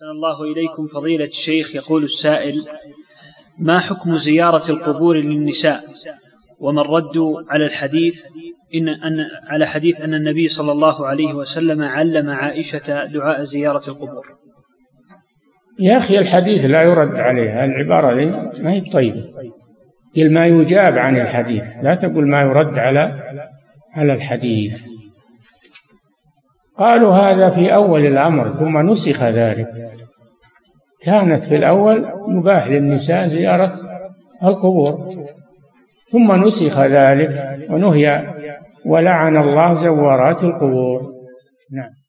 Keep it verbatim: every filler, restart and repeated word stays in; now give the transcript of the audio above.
أحسن الله إليكم فضيلة الشيخ. يقول السائل: ما حكم زيارة القبور للنساء، وما الرد على الحديث إن أن على حديث أن النبي صلى الله عليه وسلم علم عائشة دعاء زيارة القبور؟ يا أخي الحديث لا يرد عليه، العبارة دي ما هي طيبة. قل ما يجاب عن الحديث، لا تقول ما يرد على على الحديث. قالوا هذا في أول الأمر ثم نسخ ذلك. كانت في الأول مباح للنساء زيارة القبور ثم نسخ ذلك ونهي ولعن الله زوارات القبور. نعم.